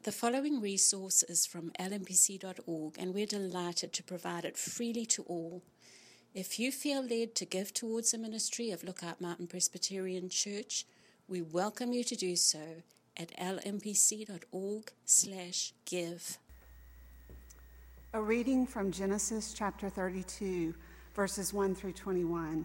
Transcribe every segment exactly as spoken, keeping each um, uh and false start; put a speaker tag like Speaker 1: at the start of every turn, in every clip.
Speaker 1: The following resource is from L M P C dot org, and we're delighted to provide it freely to all. If you feel led to give towards the ministry of Lookout Mountain Presbyterian Church, we welcome you to do so at lmpc.org slash give.
Speaker 2: A reading from Genesis chapter thirty-two, verses one through twenty-one.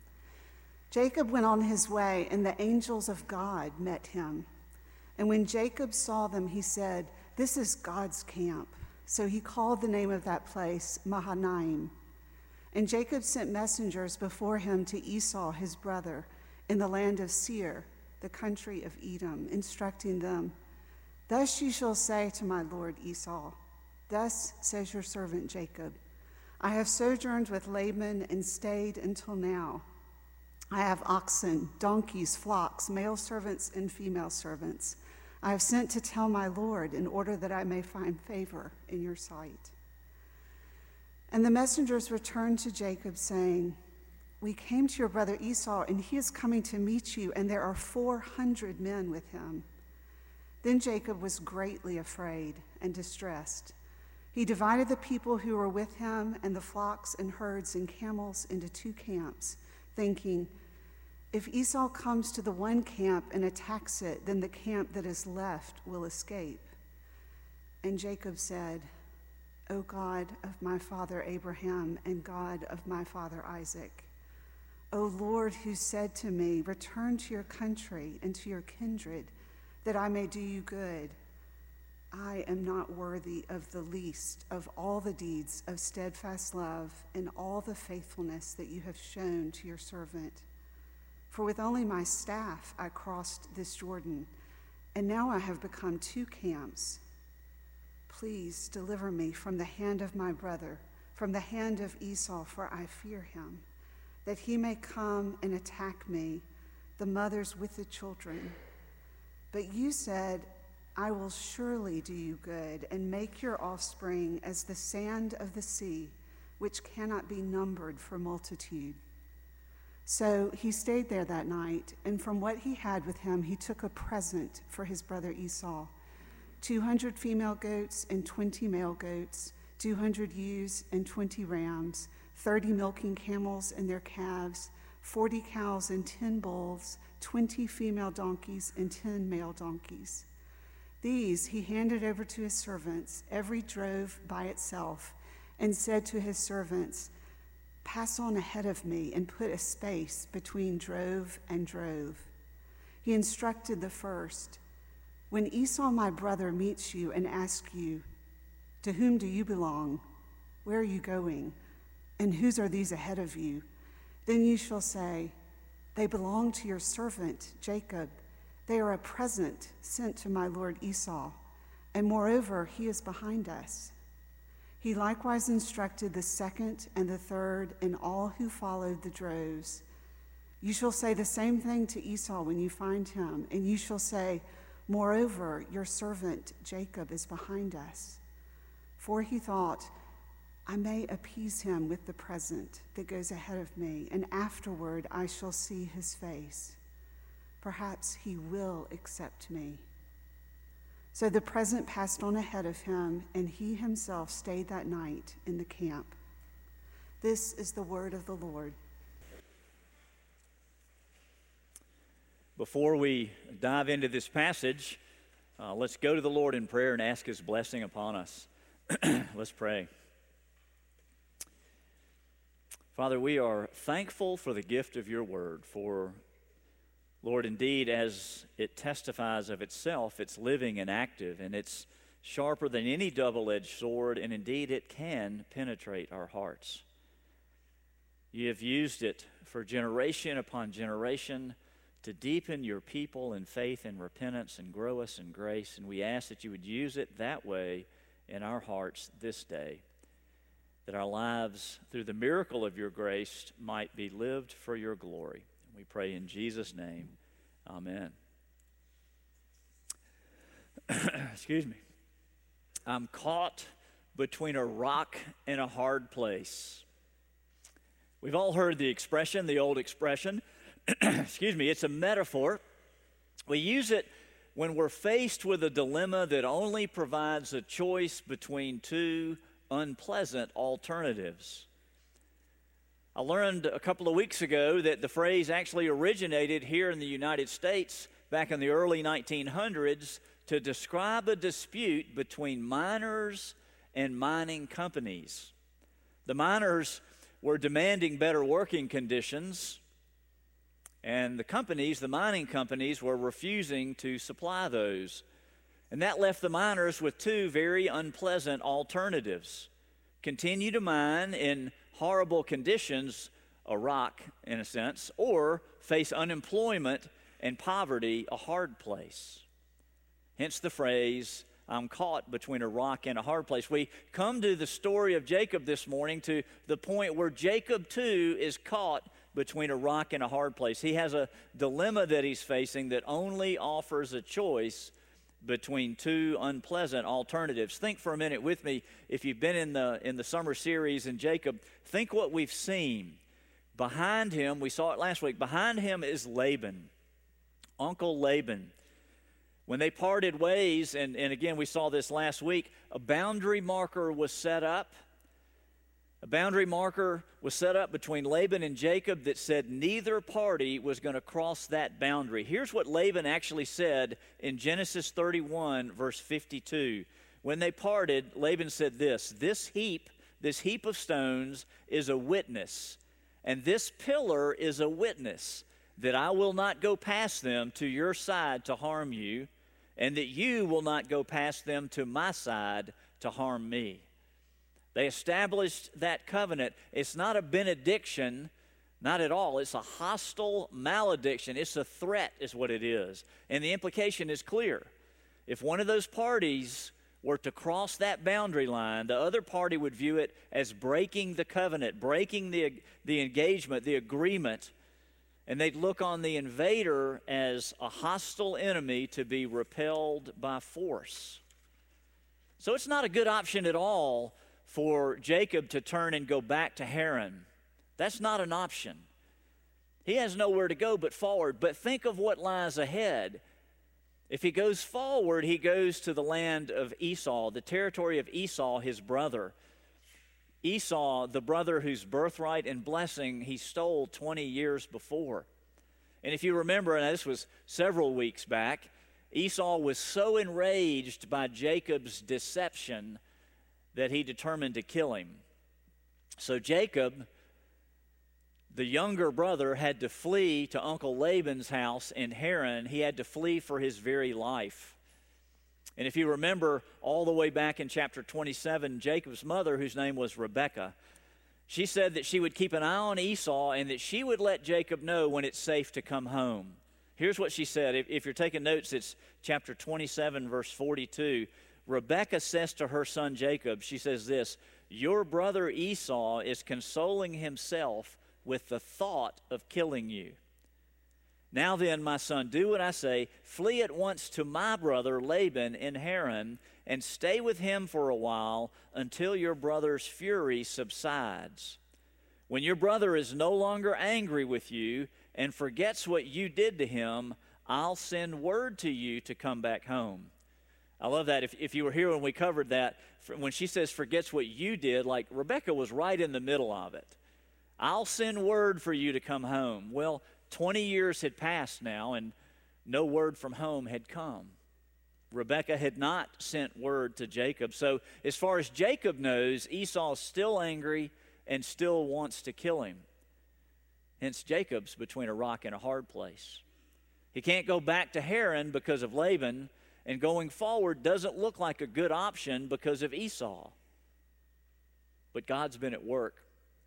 Speaker 2: Jacob went on his way, and the angels of God met him. And when Jacob saw them, he said, "This is God's camp." So he called the name of that place Mahanaim. And Jacob sent messengers before him to Esau, his brother, in the land of Seir, the country of Edom, instructing them, "Thus you shall say to my lord Esau, thus says your servant Jacob, I have sojourned with Laban and stayed until now. I have oxen, donkeys, flocks, male servants and female servants. I have sent to tell my lord in order that I may find favor in your sight." And the messengers returned to Jacob, saying, "We came to your brother Esau, and he is coming to meet you, and there are four hundred men with him." Then Jacob was greatly afraid and distressed. He divided the people who were with him and the flocks and herds and camels into two camps, thinking, "If Esau comes to the one camp and attacks it, then the camp that is left will escape." And Jacob said, "O God of my father Abraham and God of my father Isaac, O Lord, who said to me, 'Return to your country and to your kindred, that I may do you good,' I am not worthy of the least of all the deeds of steadfast love and all the faithfulness that you have shown to your servant. For with only my staff I crossed this Jordan, and now I have become two camps. Please deliver me from the hand of my brother, from the hand of Esau, for I fear him, that he may come and attack me, the mothers with the children. But you said, 'I will surely do you good and make your offspring as the sand of the sea, which cannot be numbered for multitude.'" So he stayed there that night, and from what he had with him, he took a present for his brother Esau, two hundred female goats and twenty male goats, two hundred ewes and twenty rams, thirty milking camels and their calves, forty cows and ten bulls, twenty female donkeys and ten male donkeys. These he handed over to his servants, every drove by itself, and said to his servants, "Pass on ahead of me and put a space between drove and drove." He instructed the first, "When Esau my brother meets you and asks you, 'To whom do you belong? Where are you going? And whose are these ahead of you?' then you shall say, 'They belong to your servant Jacob. They are a present sent to my lord Esau, and moreover, he is behind us.'" He likewise instructed the second and the third and all who followed the droves. "You shall say the same thing to Esau when you find him, and you shall say, 'Moreover, your servant Jacob is behind us.' For he thought, 'I may appease him with the present that goes ahead of me, and afterward I shall see his face. Perhaps he will accept me.' So the present passed on ahead of him, and he himself stayed that night in the camp. This is the word of the Lord.
Speaker 3: Before we dive into this passage, uh, let's go to the Lord in prayer and ask his blessing upon us. Let's pray. Father, we are thankful for the gift of your word, for Lord, indeed, as it testifies of itself, it's living and active, and it's sharper than any double-edged sword, and indeed it can penetrate our hearts. You have used it for generation upon generation to deepen your people in faith and repentance and grow us in grace, and we ask that you would use it that way in our hearts this day, that our lives, through the miracle of your grace, might be lived for your glory. We pray in Jesus' name. Amen. Excuse me. I'm caught between a rock and a hard place. We've all heard the expression, the old expression. Excuse me, it's a metaphor. We use it when we're faced with a dilemma that only provides a choice between two unpleasant alternatives. I learned a couple of weeks ago that the phrase actually originated here in the United States back in the early nineteen hundreds to describe a dispute between miners and mining companies. The miners were demanding better working conditions, and the companies, the mining companies, were refusing to supply those. And that left the miners with two very unpleasant alternatives: continue to mine in horrible conditions, a rock in a sense, or face unemployment and poverty, a hard place. Hence the phrase, I'm caught between a rock and a hard place. We come to the story of Jacob this morning to the point where Jacob too is caught between a rock and a hard place. He has a dilemma that he's facing that only offers a choice between two unpleasant alternatives. Think for a minute with me, if you've been in the in the summer series in Jacob, think what we've seen. Behind him, we saw it last week, behind him is Laban, Uncle Laban. When they parted ways, and, and again we saw this last week, a boundary marker was set up. A boundary marker was set up between Laban and Jacob that said neither party was going to cross that boundary. Here's what Laban actually said in Genesis thirty-one, verse fifty-two. When they parted, Laban said this, "This heap, this heap of stones is a witness, and this pillar is a witness that I will not go past them to your side to harm you, and that you will not go past them to my side to harm me." They established that covenant. It's not a benediction, not at all. It's a hostile malediction. It's a threat is what it is. And the implication is clear. If one of those parties were to cross that boundary line, the other party would view it as breaking the covenant, breaking the, the engagement, the agreement, and they'd look on the invader as a hostile enemy to be repelled by force. So it's not a good option at all for Jacob to turn and go back to Haran. That's not an option. He has nowhere to go but forward. But think of what lies ahead. If he goes forward, he goes to the land of Esau, the territory of Esau, his brother. Esau, the brother whose birthright and blessing he stole twenty years before. And if you remember, and this was several weeks back, Esau was so enraged by Jacob's deception that he determined to kill him. So Jacob, the younger brother, had to flee to Uncle Laban's house in Haran. He had to flee for his very life. And if you remember all the way back in chapter twenty-seven, Jacob's mother, whose name was Rebekah, she said that she would keep an eye on Esau and that she would let Jacob know when it's safe to come home. Here's what she said. If, if you're taking notes, it's chapter twenty-seven, verse forty-two. Rebekah says to her son Jacob, she says this, "Your brother Esau is consoling himself with the thought of killing you. Now then, my son, do what I say. Flee at once to my brother Laban in Haran, and stay with him for a while until your brother's fury subsides. When your brother is no longer angry with you and forgets what you did to him, I'll send word to you to come back home." I love that. If, if you were here when we covered that, when she says forgets what you did, like Rebekah was right in the middle of it. I'll send word for you to come home. Well, twenty years had passed now, and no word from home had come. Rebekah had not sent word to Jacob. So as far as Jacob knows, Esau's still angry and still wants to kill him. Hence, Jacob's between a rock and a hard place. He can't go back to Haran because of Laban, and going forward doesn't look like a good option because of Esau. But God's been at work.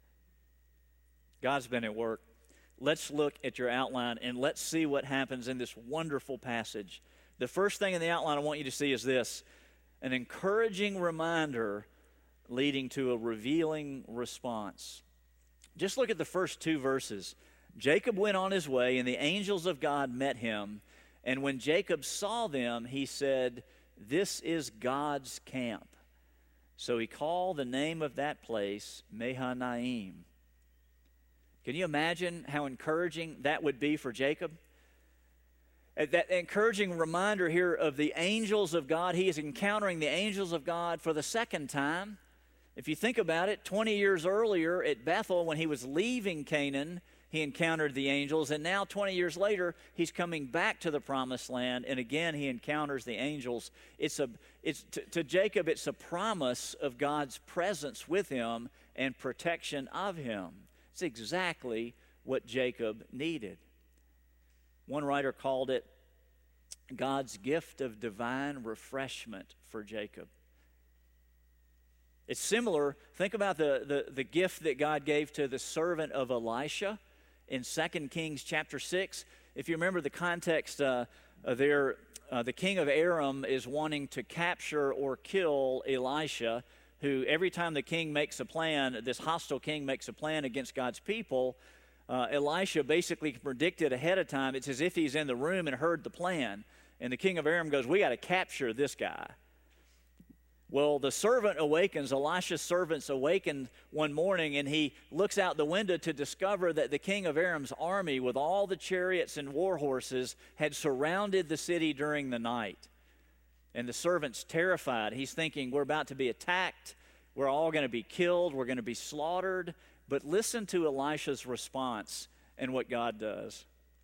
Speaker 3: God's been at work. Let's look at your outline and let's see what happens in this wonderful passage. The first thing in the outline I want you to see is this: an encouraging reminder leading to a revealing response. Just look at the first two verses. Jacob went on his way, and the angels of God met him. And when Jacob saw them, he said, "This is God's camp." So he called the name of that place Mahanaim. Can you imagine how encouraging that would be for Jacob? That encouraging reminder here of the angels of God. He is encountering the angels of God for the second time. If you think about it, twenty years earlier at Bethel, when he was leaving Canaan, he encountered the angels. And now twenty years later, he's coming back to the promised land. And again, he encounters the angels. It's a, it's to, to Jacob, it's a promise of God's presence with him and protection of him. It's exactly what Jacob needed. One writer called it God's gift of divine refreshment for Jacob. It's similar. Think about the, the, the gift that God gave to the servant of Elisha in Second Kings chapter six. If you remember the context uh, there, uh, the king of Aram is wanting to capture or kill Elisha, who every time the king makes a plan, this hostile king makes a plan against God's people, uh, Elisha basically predicted ahead of time. It's as if he's in the room and heard the plan. And the king of Aram goes, we got to capture this guy. Well, the servant awakens, Elisha's servants awaken one morning, and he looks out the window to discover that the king of Aram's army, with all the chariots and war horses, had surrounded the city during the night. And the servant's terrified. He's thinking, we're about to be attacked. We're all going to be killed. We're going to be slaughtered. But listen to Elisha's response and what God does.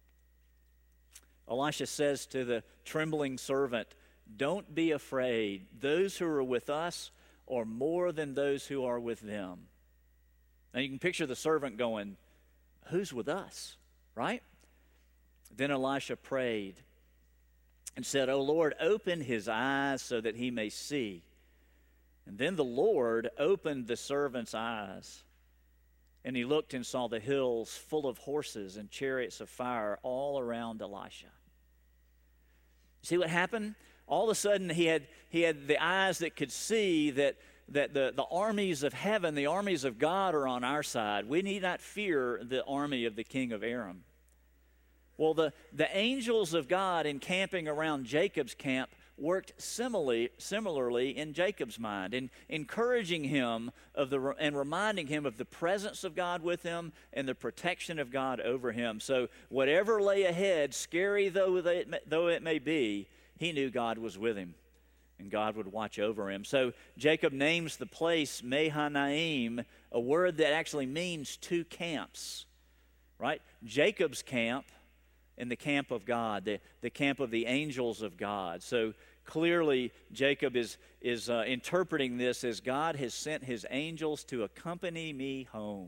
Speaker 3: Elisha says to the trembling servant, don't be afraid. Those who are with us are more than those who are with them. Now you can picture the servant going, who's with us, right? Then Elisha prayed and said, O Lord, open his eyes so that he may see. And then the Lord opened the servant's eyes, and he looked and saw the hills full of horses and chariots of fire all around Elisha. See what happened? All of a sudden, he had, he had the eyes that could see that, that the, the armies of heaven, the armies of God are on our side. We need not fear the army of the king of Aram. Well, the, the angels of God encamping around Jacob's camp worked similarly, similarly in Jacob's mind, in encouraging him of the, and reminding him of the presence of God with him and the protection of God over him. So whatever lay ahead, scary though it, though it may be, he knew God was with him, and God would watch over him. So Jacob names the place Mahanaim, a word that actually means two camps, right? Jacob's camp and the camp of God, the, the camp of the angels of God. So clearly Jacob is, is uh, interpreting this as God has sent his angels to accompany me home.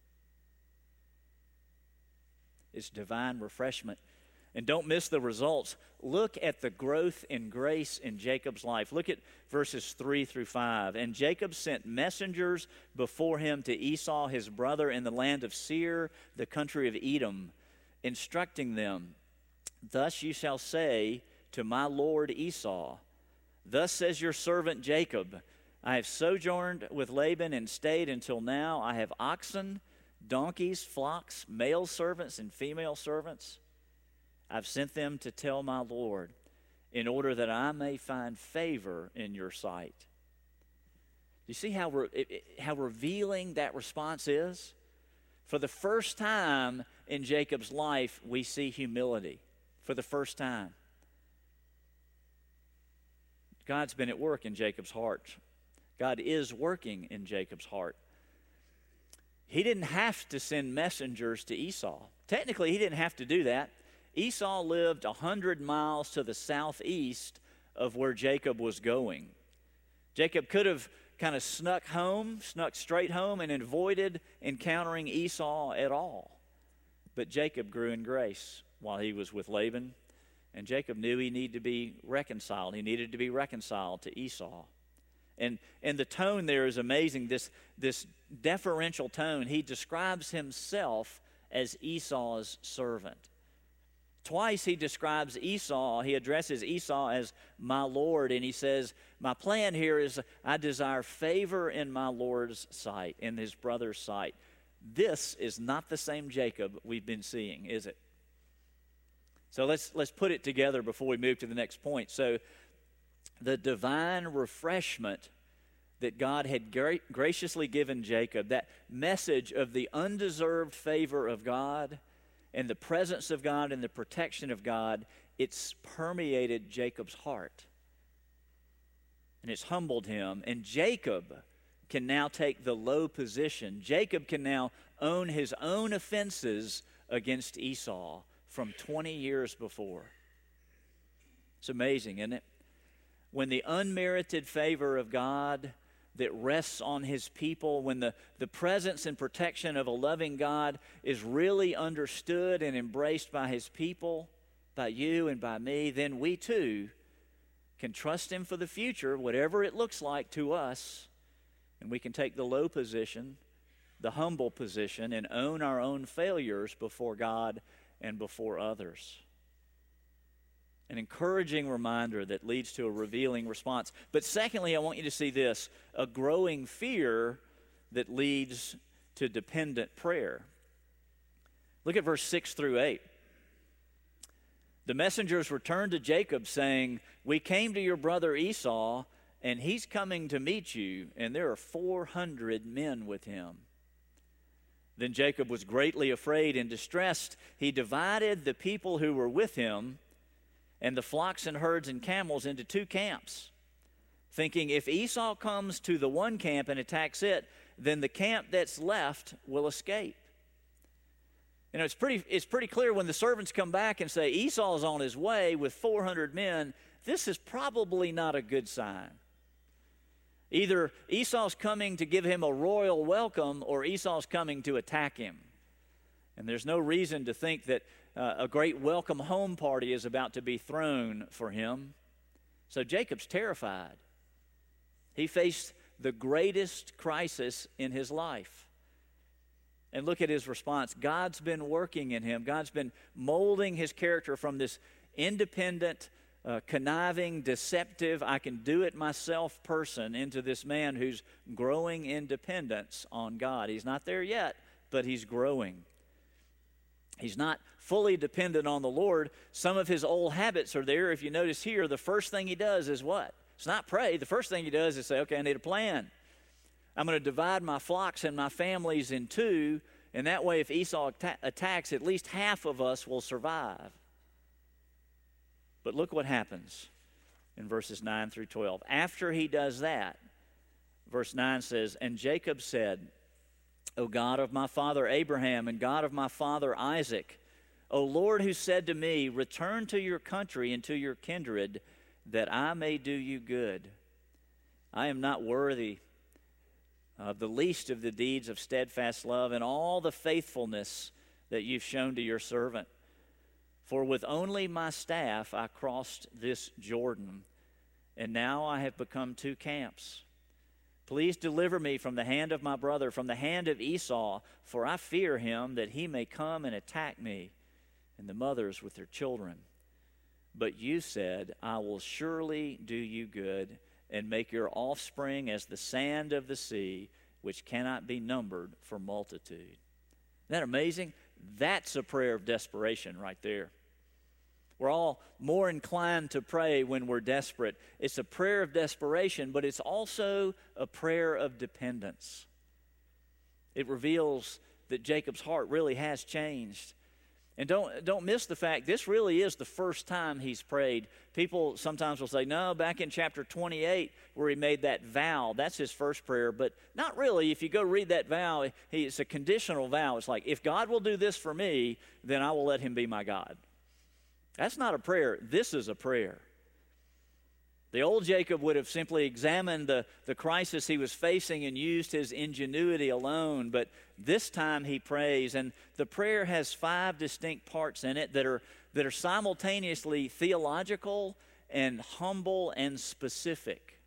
Speaker 3: It's divine refreshment. And don't miss the results. Look at the growth in grace in Jacob's life. Look at verses three through five. And Jacob sent messengers before him to Esau, his brother, in the land of Seir, the country of Edom, instructing them, thus you shall say to my lord Esau, thus says your servant Jacob, I have sojourned with Laban and stayed until now. I have oxen, donkeys, flocks, male servants and female servants. I've sent them to tell my Lord, in order that I may find favor in your sight. You see how, re- how revealing that response is? For the first time in Jacob's life, we see humility. For the first time. God's been at work in Jacob's heart. God is working in Jacob's heart. He didn't have to send messengers to Esau. Technically, he didn't have to do that. Esau lived a hundred miles to the southeast of where Jacob was going. Jacob could have kind of snuck home, snuck straight home, and avoided encountering Esau at all. But Jacob grew in grace while he was with Laban, and Jacob knew he needed to be reconciled. He needed to be reconciled to Esau. And, and the tone there is amazing, this, this deferential tone. He describes himself as Esau's servant. Twice he describes Esau, he addresses Esau as my Lord, and he says, my plan here is I desire favor in my Lord's sight, in his brother's sight. This is not the same Jacob we've been seeing, is it? So let's, let's put it together before we move to the next point. So the divine refreshment that God had gra- graciously given Jacob, that message of the undeserved favor of God, and the presence of God and the protection of God, it's permeated Jacob's heart. And it's humbled him. And Jacob can now take the low position. Jacob can now own his own offenses against Esau from twenty years before. It's amazing, isn't it? When the unmerited favor of God that rests on his people, when the, the presence and protection of a loving God is really understood and embraced by his people, by you and by me, then we too can trust him for the future, whatever it looks like to us, and we can take the low position, the humble position, and own our own failures before God and before others. An encouraging reminder that leads to a revealing response. But secondly, I want you to see this, a growing fear that leads to dependent prayer. Look at verse six through eight. The messengers returned to Jacob saying, "We came to your brother Esau, and he's coming to meet you, and there are four hundred men with him." Then Jacob was greatly afraid and distressed. He divided the people who were with him and the flocks and herds and camels into two camps, thinking, if Esau comes to the one camp and attacks it, then the camp that's left will escape. You know, it's pretty, it's pretty clear when the servants come back and say, Esau's on his way with four hundred men, this is probably not a good sign. Either Esau's coming to give him a royal welcome or Esau's coming to attack him. And there's no reason to think that uh, a great welcome home party is about to be thrown for him. So Jacob's terrified. He faced the greatest crisis in his life. And look at his response. God's been working in him. God's been molding his character from this independent, uh, conniving, deceptive, I can do it myself person into this man who's growing in dependence on God. He's not there yet, but he's growing. He's not fully dependent on the Lord. Some of his old habits are there. If you notice here, the first thing he does is what? It's not pray. The first thing he does is say, okay, I need a plan. I'm going to divide my flocks and my families in two, and that way if Esau atta- attacks, at least half of us will survive. But look what happens in verses nine through twelve. After he does that, verse nine says, and Jacob said, O God of my father Abraham and God of my father Isaac, O Lord, who said to me, return to your country and to your kindred, that I may do you good. I am not worthy of the least of the deeds of steadfast love and all the faithfulness that you've shown to your servant. For with only my staff I crossed this Jordan, and now I have become two camps. Please deliver me from the hand of my brother, from the hand of Esau, for I fear him that he may come and attack me and the mothers with their children. But you said, I will surely do you good and make your offspring as the sand of the sea, which cannot be numbered for multitude. Isn't that amazing? That's a prayer of desperation right there. We're all more inclined to pray when we're desperate. It's a prayer of desperation, but it's also a prayer of dependence. It reveals that Jacob's heart really has changed. And don't, don't miss the fact, this really is the first time he's prayed. People sometimes will say, no, back in chapter twenty-eight where he made that vow, that's his first prayer. But not really. If you go read that vow, he, it's a conditional vow. It's like, if God will do this for me, then I will let him be my God. That's not a prayer. This is a prayer. The old Jacob would have simply examined the, the crisis he was facing and used his ingenuity alone, but this time he prays, and the prayer has five distinct parts in it that are, that are simultaneously theological and humble and specific.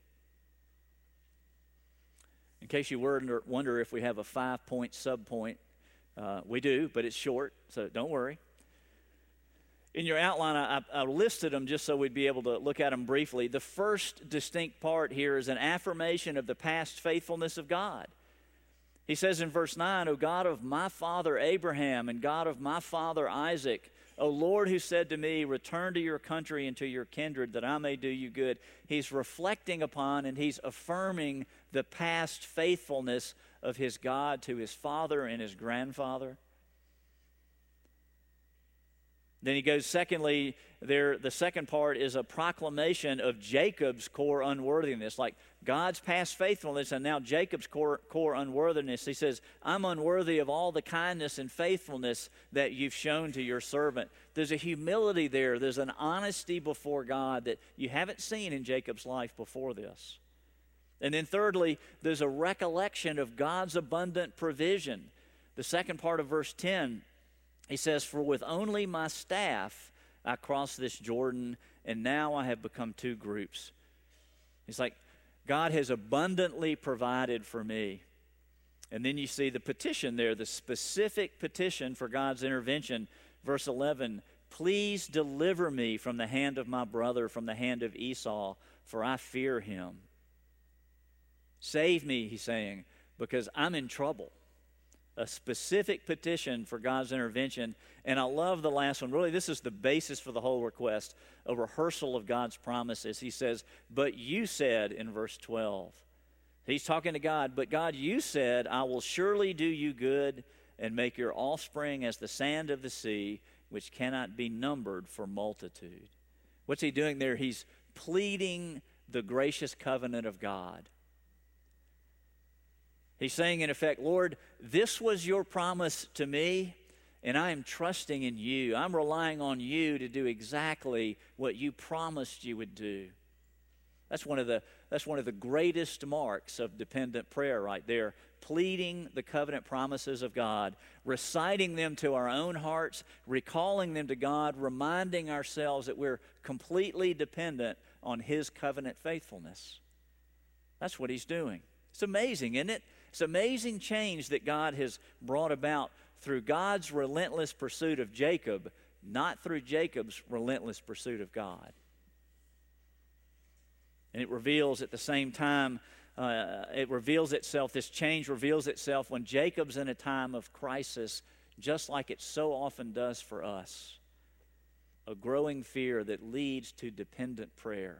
Speaker 3: In case you wonder, wonder if we have a five-point subpoint, uh, we do, but it's short, so don't worry. In your outline, I, I listed them just so we'd be able to look at them briefly. The first distinct part here is an affirmation of the past faithfulness of God. He says in verse nine, O God of my father Abraham and God of my father Isaac, O Lord who said to me, return to your country and to your kindred that I may do you good. He's reflecting upon and he's affirming the past faithfulness of his God to his father and his grandfather. Then he goes, secondly, there, the second part is a proclamation of Jacob's core unworthiness, like God's past faithfulness and now Jacob's core, core unworthiness. He says, I'm unworthy of all the kindness and faithfulness that you've shown to your servant. There's a humility there. There's an honesty before God that you haven't seen in Jacob's life before this. And then thirdly, there's a recollection of God's abundant provision. The second part of verse ten, he says, for with only my staff I crossed this Jordan, and now I have become two groups. He's like, God has abundantly provided for me. And then you see the petition there, the specific petition for God's intervention. Verse eleven, please deliver me from the hand of my brother, from the hand of Esau, for I fear him. Save me, he's saying, because I'm in trouble. A specific petition for God's intervention. And I love the last one. Really, this is the basis for the whole request, a rehearsal of God's promises. He says, but you said in verse twelve, he's talking to God, but God, you said, I will surely do you good and make your offspring as the sand of the sea, which cannot be numbered for multitude. What's he doing there? He's pleading the gracious covenant of God. He's saying, in effect, Lord, this was your promise to me, and I am trusting in you. I'm relying on you to do exactly what you promised you would do. That's one of the, that's one of the greatest marks of dependent prayer right there, pleading the covenant promises of God, reciting them to our own hearts, recalling them to God, reminding ourselves that we're completely dependent on his covenant faithfulness. That's what he's doing. It's amazing, isn't it? It's amazing change that God has brought about through God's relentless pursuit of Jacob, not through Jacob's relentless pursuit of God. And it reveals at the same time, uh, it reveals itself, this change reveals itself when Jacob's in a time of crisis, just like it so often does for us. A growing fear that leads to dependent prayer.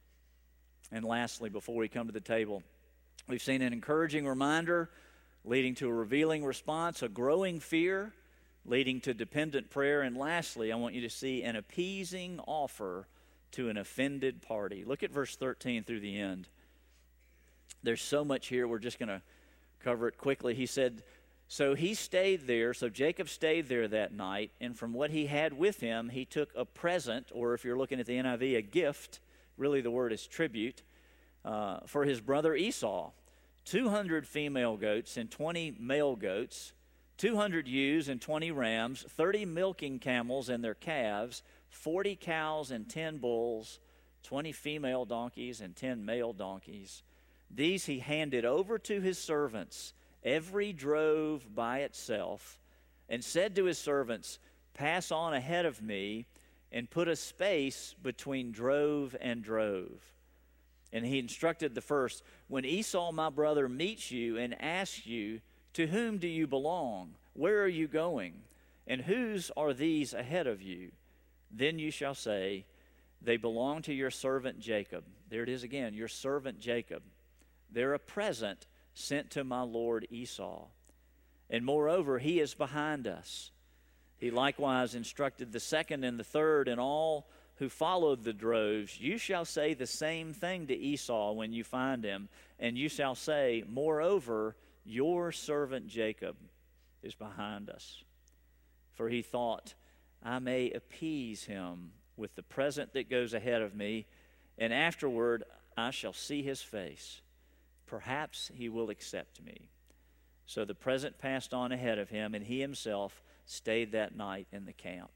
Speaker 3: And lastly, before we come to the table, we've seen an encouraging reminder leading to a revealing response, a growing fear leading to dependent prayer, and lastly, I want you to see an appeasing offer to an offended party. Look at verse thirteen through the end. There's so much here, we're just going to cover it quickly. He said, so he stayed there, so Jacob stayed there that night, and from what he had with him, he took a present, or if you're looking at the N I V, a gift, really the word is tribute, Uh, for his brother Esau, two hundred female goats and twenty male goats, two hundred ewes and twenty rams, thirty milking camels and their calves, forty cows and ten bulls, twenty female donkeys and ten male donkeys. These he handed over to his servants, every drove by itself, and said to his servants, pass on ahead of me and put a space between drove and drove. And he instructed the first, when Esau, my brother, meets you and asks you, to whom do you belong? Where are you going? And whose are these ahead of you? Then you shall say, they belong to your servant Jacob. There it is again, your servant Jacob. They're a present sent to my lord Esau. And moreover, he is behind us. He likewise instructed the second and the third and all who followed the droves, you shall say the same thing to Esau when you find him, and you shall say, moreover, your servant Jacob is behind us. For he thought, I may appease him with the present that goes ahead of me, and afterward I shall see his face. Perhaps he will accept me. So the present passed on ahead of him, and he himself stayed that night in the camp.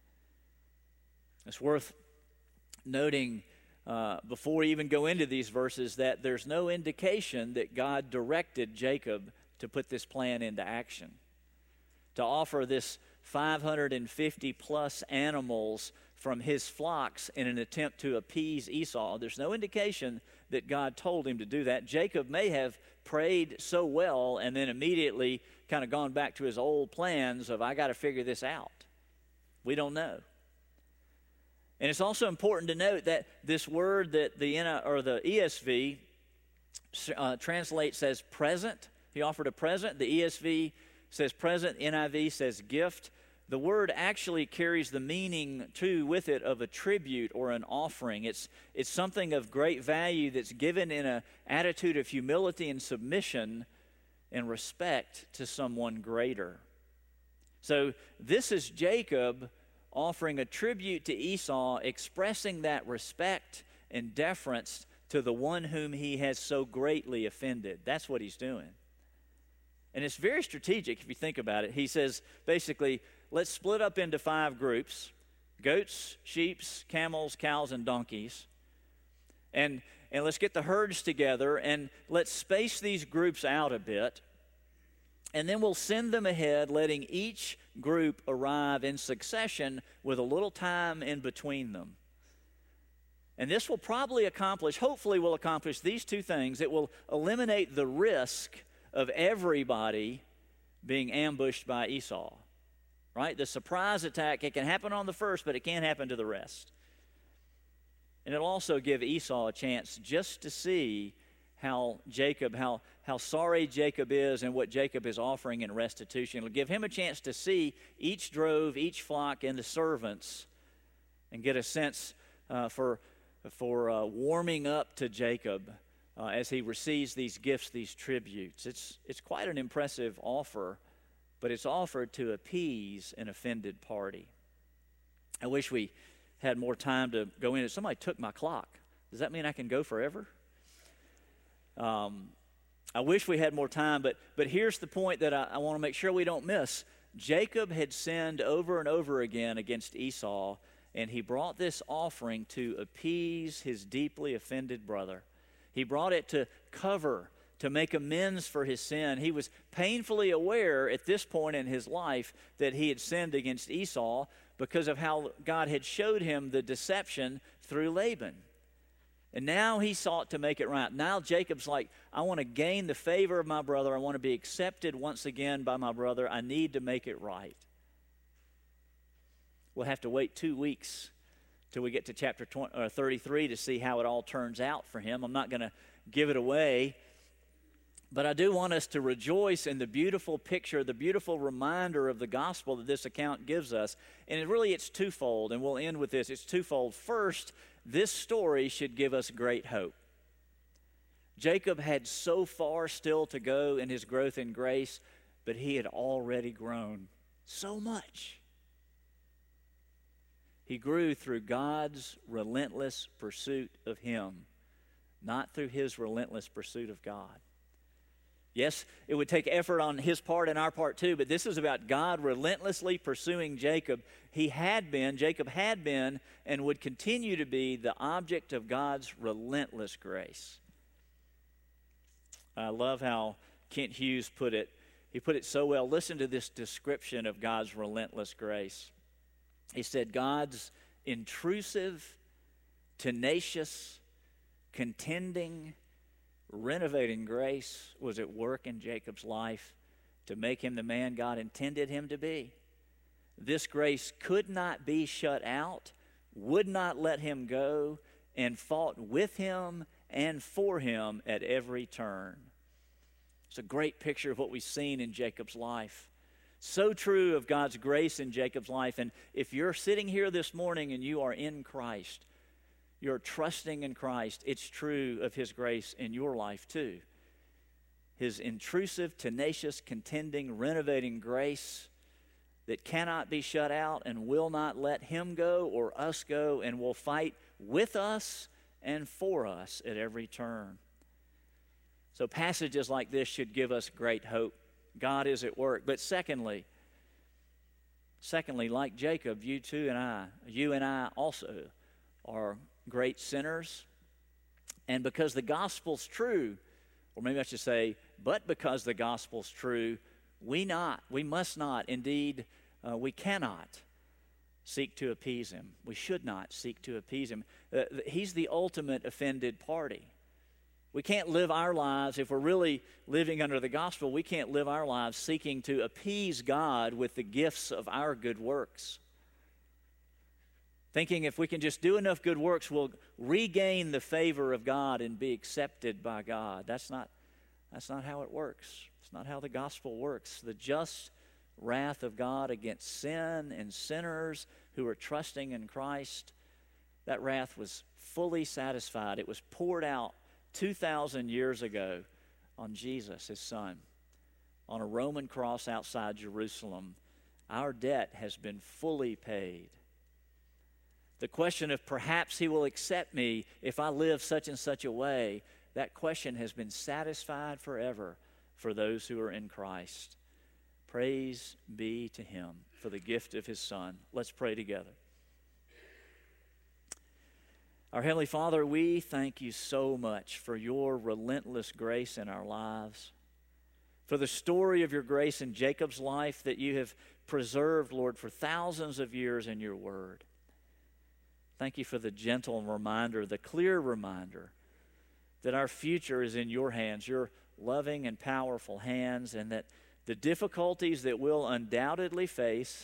Speaker 3: It's worth noting uh, before we even go into these verses that there's no indication that God directed Jacob to put this plan into action, to offer this five hundred fifty plus animals from his flocks in an attempt to appease Esau. There's no indication that God told him to do that. Jacob may have prayed so well and then immediately kind of gone back to his old plans of, I got to figure this out. We don't know. And it's also important to note that this word that the or the E S V uh, translates as present. He offered a present. The E S V says present. N I V says gift. the word actually carries the meaning, too, with it of a tribute or an offering. It's, it's something of great value that's given in an attitude of humility and submission and respect to someone greater. So this is Jacob offering a tribute to Esau, expressing that respect and deference to the one whom he has so greatly offended. That's what he's doing. And it's very strategic if you think about it. He says, basically, let's split up into five groups: goats, sheep, camels, cows, and donkeys. And, and let's get the herds together, and let's space these groups out a bit. And then we'll send them ahead, letting each group arrive in succession with a little time in between them. And this will probably accomplish, hopefully will accomplish these two things. It will eliminate the risk of everybody being ambushed by Esau, right? The surprise attack, it can happen on the first, but it can't happen to the rest. And it'll also give Esau a chance just to see how Jacob, how, how sorry Jacob is and what Jacob is offering in restitution. It'll give him a chance to see each drove, each flock, and the servants, and get a sense uh, for, for uh, warming up to Jacob uh, as he receives these gifts, these tributes. It's, it's quite an impressive offer, but it's offered to appease an offended party. I wish we had more time to go in. Somebody took my clock. Does that mean I can go forever? Um, I wish we had more time, but, but here's the point that I, I want to make sure we don't miss. Jacob had sinned over and over again against Esau, and he brought this offering to appease his deeply offended brother. He brought it to cover, to make amends for his sin. He was painfully aware at this point in his life that he had sinned against Esau because of how God had showed him the deception through Laban. And now he sought to make it right. Now Jacob's like, I want to gain the favor of my brother. I want to be accepted once again by my brother. I need to make it right. We'll have to wait two weeks till we get to chapter twenty, or thirty-three to see how it all turns out for him. I'm not going to give it away. But I do want us to rejoice in the beautiful picture, the beautiful reminder of the gospel that this account gives us. And it really, it's twofold, and we'll end with this. It's twofold. First, this story should give us great hope. Jacob had so far still to go in his growth in grace, but he had already grown so much. He grew through God's relentless pursuit of him, not through his relentless pursuit of God. Yes, it would take effort on his part and our part too, but this is about God relentlessly pursuing Jacob. He had been, Jacob had been, and would continue to be the object of God's relentless grace. I love how Kent Hughes put it. He put it so well. Listen to this description of God's relentless grace. He said, God's intrusive, tenacious, contending, renovating grace was at work in Jacob's life to make him the man God intended him to be. This grace could not be shut out, would not let him go, and fought with him and for him at every turn. It's a great picture of what we've seen in Jacob's life. So true of God's grace in Jacob's life. And if you're sitting here this morning and you are in Christ, you're trusting in Christ, it's true of his grace in your life too. His intrusive, tenacious, contending, renovating grace that cannot be shut out and will not let him go or us go, and will fight with us and for us at every turn. So passages like this should give us great hope. God is at work. But secondly, secondly, like Jacob, you too and I, you and I also are great sinners. And because the gospel's true, or maybe I should say, but because the gospel's true, we not, we must not, indeed, uh, we cannot seek to appease him. We should not seek to appease him. Uh, he's the ultimate offended party. We can't live our lives, if we're really living under the gospel, we can't live our lives seeking to appease God with the gifts of our good works. Thinking if we can just do enough good works, we'll regain the favor of God and be accepted by God. That's not, that's not how it works. It's not how the gospel works. The just wrath of God against sin and sinners who are trusting in Christ, that wrath was fully satisfied. It was poured out two thousand years ago on Jesus, his son, on a Roman cross outside Jerusalem. Our debt has been fully paid. The question of perhaps he will accept me if I live such and such a way, that question has been satisfied forever for those who are in Christ. Praise be to him for the gift of his Son. Let's pray together. Our Heavenly Father, we thank you so much for your relentless grace in our lives, for the story of your grace in Jacob's life that you have preserved, Lord, for thousands of years in your word. Thank you for the gentle reminder, the clear reminder that our future is in your hands, your loving and powerful hands, and that the difficulties that we'll undoubtedly face,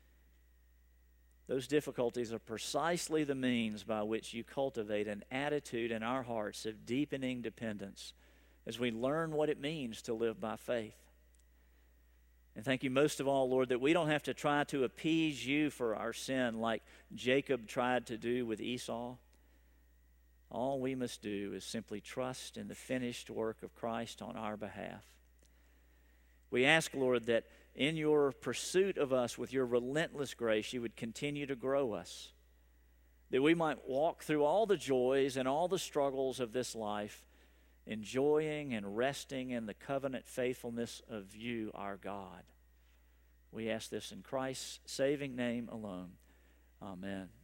Speaker 3: those difficulties are precisely the means by which you cultivate an attitude in our hearts of deepening dependence as we learn what it means to live by faith. And thank you most of all, Lord, that we don't have to try to appease you for our sin like Jacob tried to do with Esau. All we must do is simply trust in the finished work of Christ on our behalf. We ask, Lord, that in your pursuit of us with your relentless grace, you would continue to grow us, that we might walk through all the joys and all the struggles of this life, enjoying and resting in the covenant faithfulness of you, our God. We ask this in Christ's saving name alone. Amen.